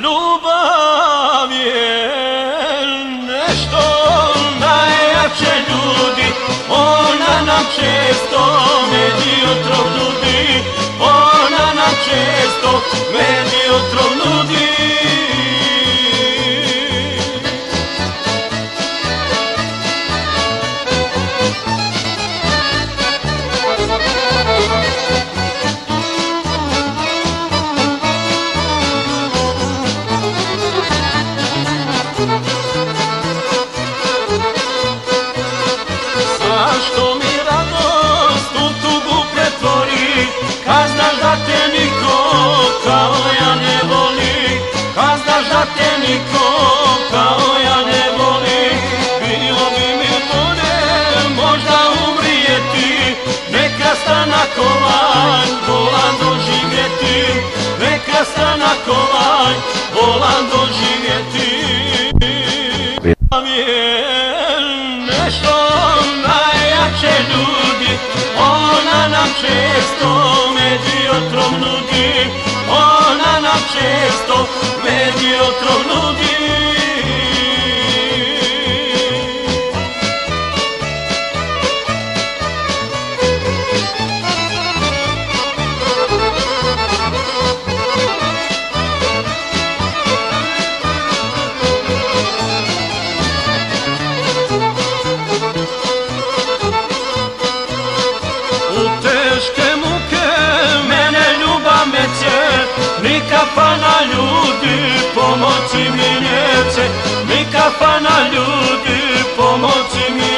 Ljubav je nešto najjače ljudi, ona nam često med i otrov nudi, ona nam često med i otrov nudi. Zašto mi radost u tugu pretvori, kad znaš da te niko kao ja ne voli, kad znaš da te niko kao ja ne voli. Bilo bi mi bolje možda umrijeti, neka strana kovanj volan doživjeti, neka strana kovanj volan doživjeti. Nešto najjače ljudi, ona nam često med i otrov nudi, ona nam često med i otrov nudi. Ni kafana ljudi pomoći mi neće, ni kafana ljudi pomoći mi